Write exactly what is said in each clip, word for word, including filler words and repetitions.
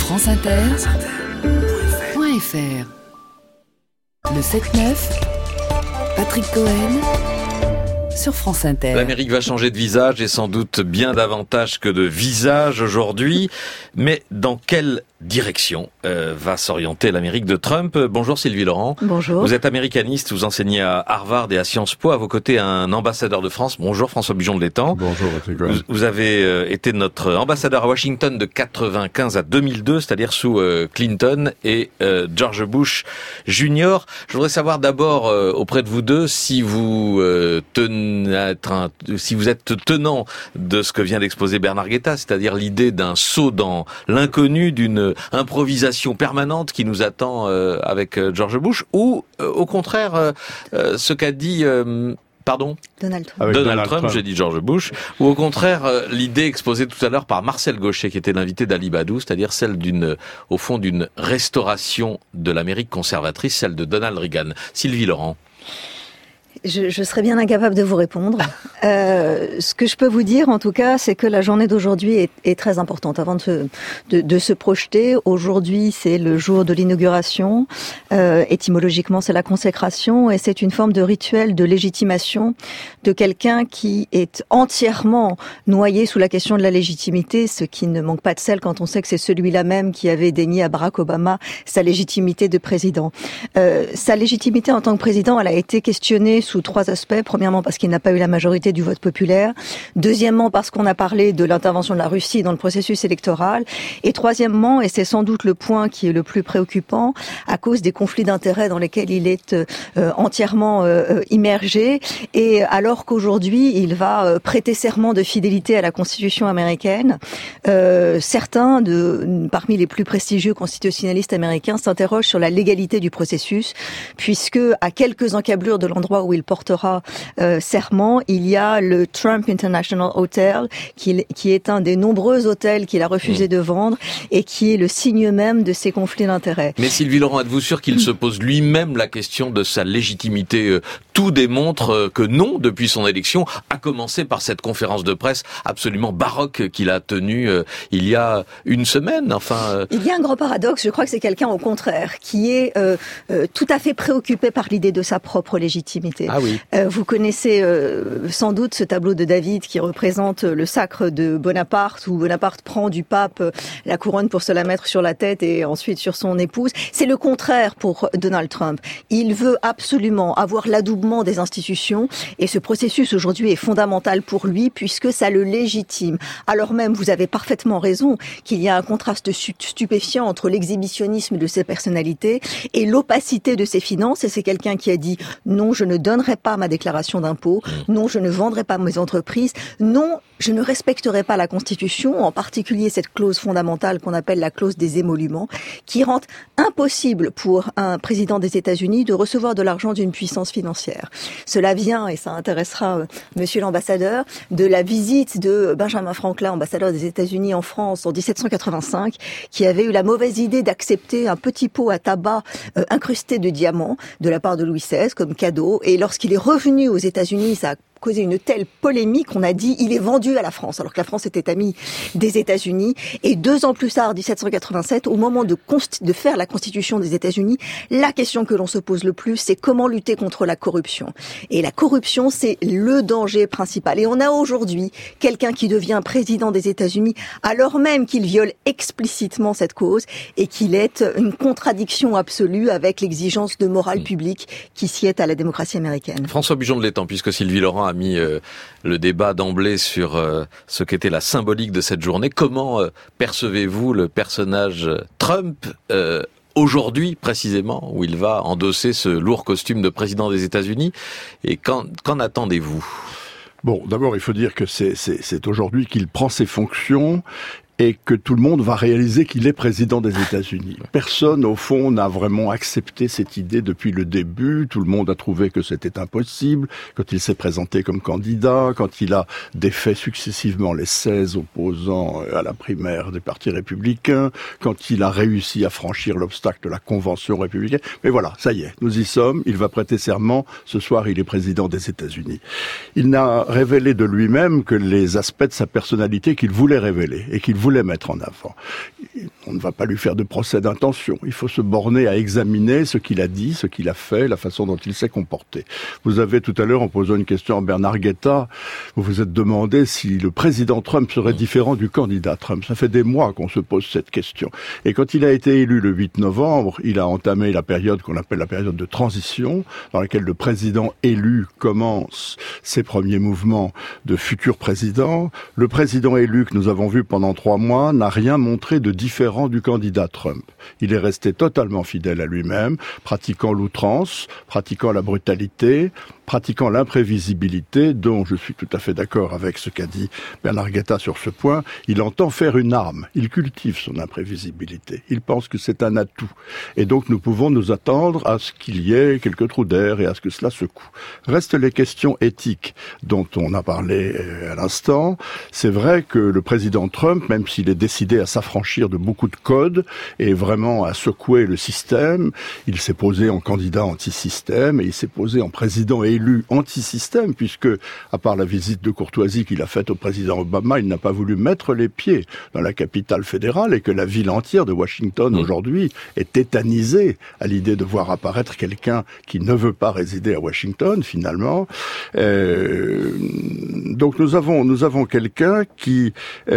franceinter point f r. Le sept neuf, Patrick Cohen sur France Inter. L'Amérique va changer de visage et sans doute bien davantage que de visage aujourd'hui. Mais dans quelle direction euh, va s'orienter l'Amérique de Trump? Bonjour Sylvie Laurent. Bonjour. Vous êtes américaniste, vous enseignez à Harvard et à Sciences Po. À vos côtés, un ambassadeur de France. Bonjour François Bujon de l'Étang. Bonjour Patrick Cohen. Vous, vous avez euh, été notre ambassadeur à Washington de quatre-vingt-quinze à deux mille deux, c'est-à-dire sous euh, Clinton et euh, George Bush Junior. Je voudrais savoir d'abord euh, auprès de vous deux si vous euh, tenez Un, si vous êtes tenant de ce que vient d'exposer Bernard Guetta, c'est-à-dire l'idée d'un saut dans l'inconnu, d'une improvisation permanente qui nous attend euh, avec George Bush, ou euh, au contraire euh, euh, ce qu'a dit euh, pardon Donald Trump. Donald, Donald Trump, Trump, j'ai dit George Bush, ou au contraire euh, l'idée exposée tout à l'heure par Marcel Gauchet, qui était l'invité d'Ali Badou, c'est-à-dire celle d'une, au fond, d'une restauration de l'Amérique conservatrice, celle de Donald Reagan. Sylvie Laurent. Je, je serais bien incapable de vous répondre. Euh, ce que je peux vous dire, en tout cas, c'est que la journée d'aujourd'hui est, est très importante. Avant de se, de, de se projeter, aujourd'hui, c'est le jour de l'inauguration. Euh, étymologiquement, c'est la consécration, et c'est une forme de rituel de légitimation de quelqu'un qui est entièrement noyé sous la question de la légitimité, ce qui ne manque pas de sel quand on sait que c'est celui-là même qui avait dénié à Barack Obama sa légitimité de président. Euh, sa légitimité en tant que président, elle a été questionnée sous trois aspects. Premièrement, parce qu'il n'a pas eu la majorité du vote populaire. Deuxièmement, parce qu'on a parlé de l'intervention de la Russie dans le processus électoral. Et troisièmement, et c'est sans doute le point qui est le plus préoccupant, à cause des conflits d'intérêts dans lesquels il est euh, entièrement euh, immergé. Et alors qu'aujourd'hui, il va euh, prêter serment de fidélité à la Constitution américaine, euh, certains, de, parmi les plus prestigieux constitutionnalistes américains, s'interrogent sur la légalité du processus, puisque à quelques encablures de l'endroit où il portera euh, serment, il y a le Trump International Hotel, qui, qui est un des nombreux hôtels qu'il a refusé mmh. de vendre et qui est le signe même de ses conflits d'intérêts. Mais Sylvie Laurent, êtes-vous sûr qu'il mmh. se pose lui-même la question de sa légitimité? Tout démontre que non, depuis son élection, à commencer par cette conférence de presse absolument baroque qu'il a tenue euh, il y a une semaine. Enfin, euh... il y a un grand paradoxe. Je crois que c'est quelqu'un, au contraire, qui est euh, euh, tout à fait préoccupé par l'idée de sa propre légitimité. Ah oui. Euh, vous connaissez euh, sans doute ce tableau de David qui représente le sacre de Bonaparte, où Bonaparte prend du pape la couronne pour se la mettre sur la tête et ensuite sur son épouse. C'est le contraire pour Donald Trump. Il veut absolument avoir l'adoubement des institutions, et ce processus aujourd'hui est fondamental pour lui puisque ça le légitime. Alors même, vous avez parfaitement raison, qu'il y a un contraste stupéfiant entre l'exhibitionnisme de ses personnalités et l'opacité de ses finances, et c'est quelqu'un qui a dit non, je ne donnerai pas ma déclaration d'impôt, non, je ne vendrai pas mes entreprises, non, je ne respecterai pas la Constitution, en particulier cette clause fondamentale qu'on appelle la clause des émoluments, qui rend impossible pour un président des États-Unis de recevoir de l'argent d'une puissance financière. Cela vient, et ça intéressera euh, monsieur l'ambassadeur, de la visite de Benjamin Franklin, ambassadeur des États-Unis en France en dix-sept cent quatre-vingt-cinq, qui avait eu la mauvaise idée d'accepter un petit pot à tabac euh, incrusté de diamants de la part de Louis seize comme cadeau. Et lorsqu'il est revenu aux États-Unis, ça a causé une telle polémique qu'on a dit il est vendu à la France, alors que la France était amie des États-Unis. Et deux ans plus tard, dix-sept cent quatre-vingt-sept, au moment de, consti- de faire la Constitution des États-Unis, la question que l'on se pose le plus, c'est comment lutter contre la corruption. Et la corruption, c'est le danger principal. Et on a aujourd'hui quelqu'un qui devient président des États-Unis alors même qu'il viole explicitement cette cause et qu'il est une contradiction absolue avec l'exigence de morale publique qui sied à la démocratie américaine. François Bujon de l'Étang, puisque Sylvie Laurent a mis euh, le débat d'emblée sur euh, ce qu'était la symbolique de cette journée. Comment euh, percevez-vous le personnage Trump euh, aujourd'hui précisément, où il va endosser ce lourd costume de président des États-Unis, et qu'en, qu'en attendez-vous? Bon, d'abord, il faut dire que c'est, c'est, c'est aujourd'hui qu'il prend ses fonctions et que tout le monde va réaliser qu'il est président des États-Unis. Personne, au fond, n'a vraiment accepté cette idée depuis le début. Tout le monde a trouvé que c'était impossible. Quand il s'est présenté comme candidat, quand il a défait successivement les seize opposants à la primaire des partis républicains, quand il a réussi à franchir l'obstacle de la Convention républicaine. Mais voilà, ça y est, nous y sommes. Il va prêter serment. Ce soir, il est président des États-Unis. Il n'a révélé de lui-même que les aspects de sa personnalité qu'il voulait révéler et qu'il voulait mettre en avant. On ne va pas lui faire de procès d'intention. Il faut se borner à examiner ce qu'il a dit, ce qu'il a fait, la façon dont il s'est comporté. Vous avez tout à l'heure, en posant une question à Bernard Guetta, vous vous êtes demandé si le président Trump serait différent du candidat Trump. Ça fait des mois qu'on se pose cette question. Et quand il a été élu le huit novembre, il a entamé la période qu'on appelle la période de transition, dans laquelle le président élu commence ses premiers mouvements de futur président. Le président élu que nous avons vu pendant trois mois n'a rien montré de différent du candidat Trump. Il est resté totalement fidèle à lui-même, pratiquant l'outrance, pratiquant la brutalité, pratiquant l'imprévisibilité, dont je suis tout à fait d'accord avec ce qu'a dit Bernard Guetta sur ce point. Il entend faire une arme. Il cultive son imprévisibilité. Il pense que c'est un atout. Et donc nous pouvons nous attendre à ce qu'il y ait quelques trous d'air et à ce que cela secoue. Restent les questions éthiques dont on a parlé à l'instant. C'est vrai que le président Trump, même s'il est décidé à s'affranchir de beaucoup de codes et vraiment à secouer le système, il s'est posé en candidat anti-système et il s'est posé en président élu anti-système, puisque, à part la visite de courtoisie qu'il a faite au président Obama, il n'a pas voulu mettre les pieds dans la capitale fédérale et que la ville entière de Washington, mmh. aujourd'hui, est tétanisée à l'idée de voir apparaître quelqu'un qui ne veut pas résider à Washington, finalement. Euh, donc nous avons, nous avons quelqu'un qui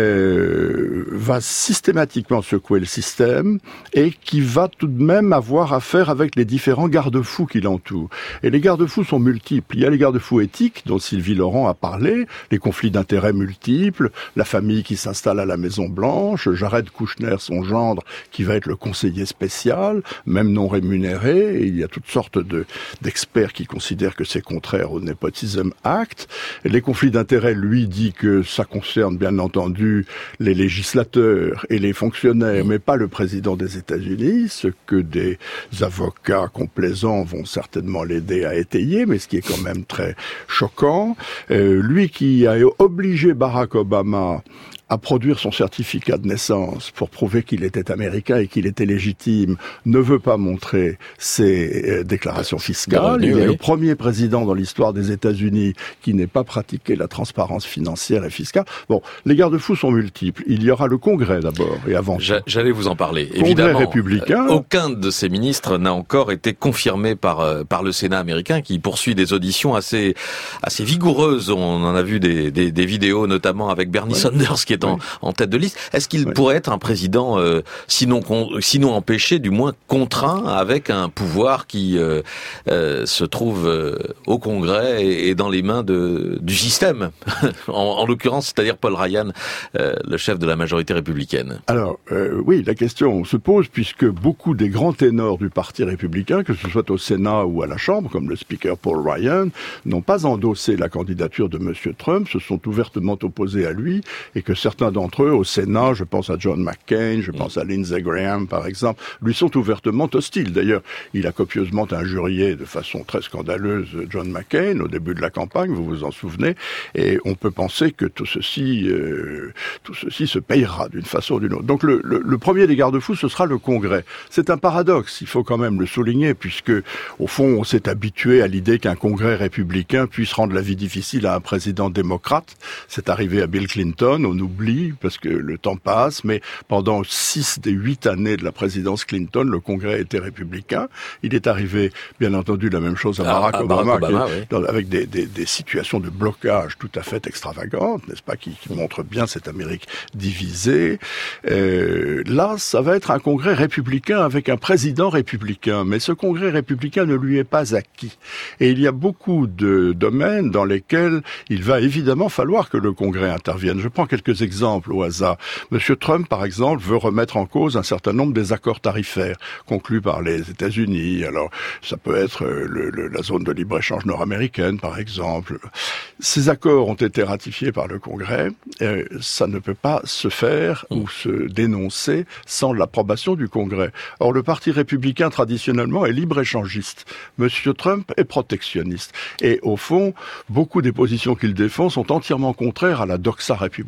euh, va systématiquement secouer le système et qui va tout de même avoir affaire avec les différents garde-fous qui l'entourent. Et les garde-fous sont multiples. Il y a les garde-fous éthiques dont Sylvie Laurent a parlé, les conflits d'intérêts multiples, la famille qui s'installe à la Maison-Blanche, Jared Kushner, son gendre, qui va être le conseiller spécial, même non rémunéré, et il y a toutes sortes de, d'experts qui considèrent que c'est contraire au Nepotism Act. Et les conflits d'intérêts, lui, dit que ça concerne bien entendu les législateurs et les fonctionnaires, mais pas le président des États-Unis, ce que des avocats complaisants vont certainement l'aider à étayer, mais ce qui est quand même très choquant. Euh, lui qui a obligé Barack Obama à produire son certificat de naissance pour prouver qu'il était américain et qu'il était légitime, ne veut pas montrer ses euh, déclarations fiscales. Il est oui. le premier président dans l'histoire des États-Unis qui n'ait pas pratiqué la transparence financière et fiscale. Bon, les garde-fous sont multiples. Il y aura le Congrès d'abord et avant J'a, J'allais vous en parler. Congrès Évidemment, républicain. Euh, aucun de ces ministres n'a encore été confirmé par euh, par le Sénat américain qui poursuit des auditions assez assez vigoureuses. On en a vu des des, des vidéos notamment avec Bernie oui. Sanders qui est En, oui. en tête de liste. Est-ce qu'il oui. pourrait être un président, euh, sinon con, sinon empêché, du moins contraint, avec un pouvoir qui euh, euh, se trouve euh, au Congrès et, et dans les mains de, du système, en, en l'occurrence, c'est-à-dire Paul Ryan, euh, le chef de la majorité républicaine. Alors, euh, oui, la question se pose puisque beaucoup des grands ténors du Parti républicain, que ce soit au Sénat ou à la Chambre, comme le speaker Paul Ryan, n'ont pas endossé la candidature de M. Trump, se sont ouvertement opposés à lui, et que certains d'entre eux, au Sénat, je pense à John McCain, je pense à Lindsey Graham, par exemple, lui sont ouvertement hostiles. D'ailleurs, il a copieusement injurié de façon très scandaleuse John McCain au début de la campagne, vous vous en souvenez, et on peut penser que tout ceci, euh, tout ceci se payera d'une façon ou d'une autre. Donc le, le, le premier des garde-fous, ce sera le Congrès. C'est un paradoxe, il faut quand même le souligner, puisque, au fond, on s'est habitué à l'idée qu'un Congrès républicain puisse rendre la vie difficile à un président démocrate. C'est arrivé à Bill Clinton, on oublie, parce que le temps passe, mais pendant six des huit années de la présidence Clinton, le Congrès était républicain. Il est arrivé, bien entendu, la même chose à Barack ah, à Obama, Barack Obama qui, oui. dans, avec des, des, des situations de blocage tout à fait extravagantes, n'est-ce pas, qui, qui montrent bien cette Amérique divisée. Euh, là, ça va être un Congrès républicain avec un président républicain, mais ce Congrès républicain ne lui est pas acquis. Et il y a beaucoup de domaines dans lesquels il va évidemment falloir que le Congrès intervienne. Je prends quelques exemples au hasard. Monsieur Trump, par exemple, veut remettre en cause un certain nombre des accords tarifaires conclus par les États-Unis. Alors, ça peut être le, le, la zone de libre-échange nord-américaine, par exemple. Ces accords ont été ratifiés par le Congrès. Euh, ça ne peut pas se faire mmh. ou se dénoncer sans l'approbation du Congrès. Or, le Parti républicain, traditionnellement, est libre-échangiste. Monsieur Trump est protectionniste. Et au fond, beaucoup des positions qu'il défend sont entièrement contraires à la doxa républicaine.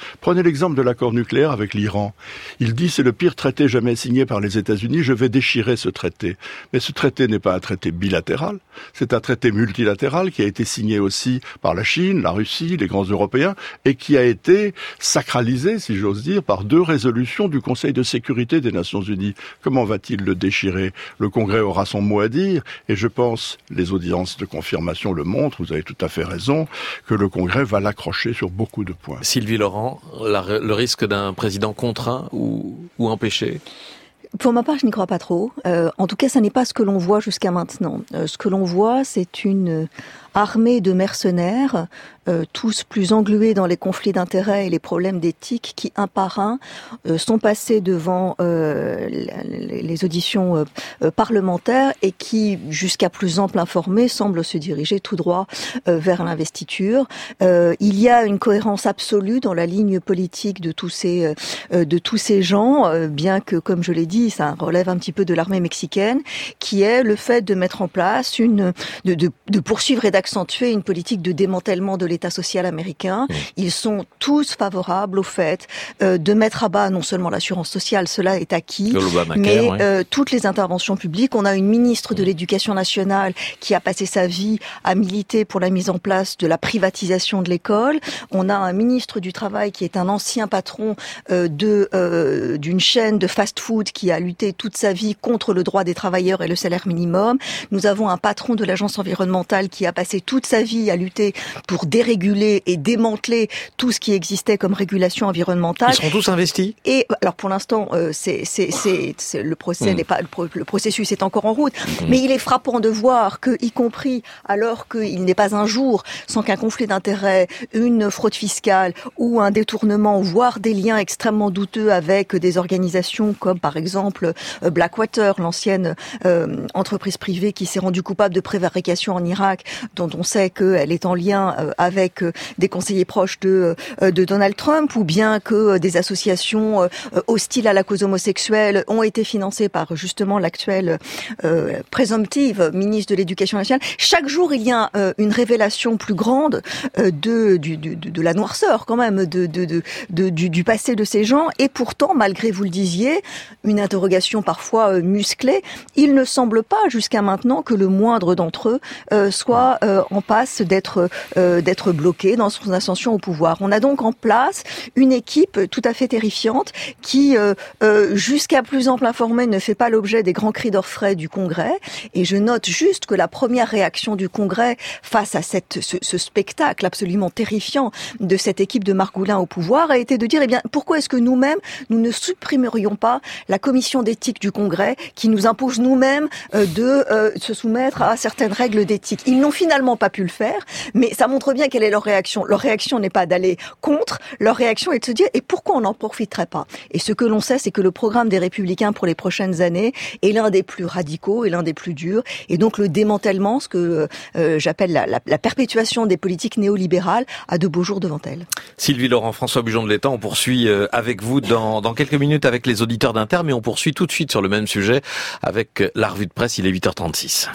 Prenez l'exemple de l'accord nucléaire avec l'Iran. Il dit c'est le pire traité jamais signé par les États-Unis, je vais déchirer ce traité. Mais ce traité n'est pas un traité bilatéral, c'est un traité multilatéral qui a été signé aussi par la Chine, la Russie, les grands Européens, et qui a été sacralisé, si j'ose dire, par deux résolutions du Conseil de sécurité des Nations Unies. Comment va-t-il le déchirer? Le Congrès aura son mot à dire, et je pense, les audiences de confirmation le montrent, vous avez tout à fait raison, que le Congrès va l'accrocher sur beaucoup de points. Sylvie Laurent, la, le risque d'un président contraint ou, ou empêché? Pour ma part, je n'y crois pas trop. Euh, en tout cas, ça n'est pas ce que l'on voit jusqu'à maintenant. Euh, ce que l'on voit, c'est une armée de mercenaires, euh, tous plus englués dans les conflits d'intérêts et les problèmes d'éthique, qui, un par un, euh, sont passés devant euh, les, les auditions euh, euh, parlementaires et qui, jusqu'à plus ample informé, semblent se diriger tout droit euh, vers l'investiture. Euh, il y a une cohérence absolue dans la ligne politique de tous ces, euh, de tous ces gens, euh, bien que, comme je l'ai dit, ça relève un petit peu de l'armée mexicaine, qui est le fait de mettre en place une, de, de, de poursuivre et d'accentuer une politique de démantèlement de l'État social américain. Ils sont tous favorables au fait euh, de mettre à bas non seulement l'assurance sociale, cela est acquis, mais euh, ouais. toutes les interventions publiques. On a une ministre de l'Éducation nationale qui a passé sa vie à militer pour la mise en place de la privatisation de l'école. On a un ministre du Travail qui est un ancien patron euh, de euh, d'une chaîne de fast-food qui a lutté toute sa vie contre le droit des travailleurs et le salaire minimum. Nous avons un patron de l'agence environnementale qui a passé toute sa vie à lutter pour déréguler et démanteler tout ce qui existait comme régulation environnementale. Ils seront tous investis. Et alors pour l'instant, euh, c'est, c'est, c'est, c'est le procès mmh. n'est pas le, pro, le processus est encore en route, mmh. mais il est frappant de voir que, y compris alors qu'il n'est pas un jour sans qu'un conflit d'intérêts, une fraude fiscale ou un détournement, voire des liens extrêmement douteux avec des organisations comme par exemple Blackwater, l'ancienne euh, entreprise privée qui s'est rendue coupable de prévarication en Irak, dont on sait qu'elle est en lien euh, avec euh, des conseillers proches de, euh, de Donald Trump, ou bien que euh, des associations euh, hostiles à la cause homosexuelle ont été financées par justement l'actuelle euh, présomptive ministre de l'Éducation nationale. Chaque jour, il y a euh, une révélation plus grande euh, de, du, du, de la noirceur quand même de, de, de, de, du, du passé de ces gens, et pourtant, malgré, vous le disiez, une interrogation parfois euh, musclée, il ne semble pas jusqu'à maintenant que le moindre d'entre eux euh, soit euh, en passe d'être euh, d'être bloqué dans son ascension au pouvoir. On a donc en place une équipe tout à fait terrifiante qui, euh, euh, jusqu'à plus ample informé, ne fait pas l'objet des grands cris d'orfraie du Congrès. Et je note juste que la première réaction du Congrès face à cette, ce, ce spectacle absolument terrifiant de cette équipe de Margoulin au pouvoir a été de dire, eh bien, pourquoi est-ce que nous-mêmes, nous ne supprimerions pas la commission d'éthique du Congrès qui nous impose nous-mêmes euh, de euh, se soumettre à certaines règles d'éthique. Ils n'ont finalement pas pu le faire, mais ça montre bien quelle est leur réaction. Leur réaction n'est pas d'aller contre, leur réaction est de se dire, et pourquoi on n'en profiterait pas? Et ce que l'on sait, c'est que le programme des Républicains pour les prochaines années est l'un des plus radicaux et l'un des plus durs, et donc le démantèlement, ce que euh, j'appelle la, la, la perpétuation des politiques néolibérales, a de beaux jours devant elle. Sylvie Laurent, François Bujon de l'Étang, on poursuit euh, avec vous dans, dans quelques minutes avec les auditeurs d'Inter, mais on poursuit tout de suite sur le même sujet avec la revue de presse, il est huit heures trente-six.